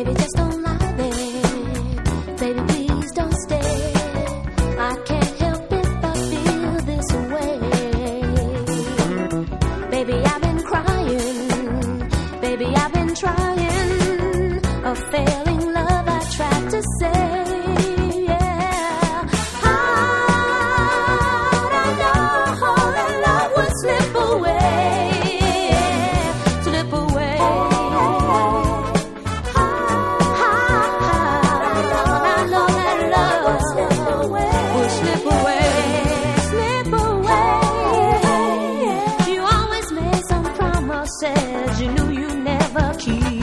Baby, just don't lie there. Baby, please don't stay. I can't help if I feel this way. Baby, I've been crying. Baby, I've been trying. A failing love I tried to say. Yeah. How'd I know that love would slip away? Slip away. I know that love would slip away. Slip away. You always made some promises you knew you never keep.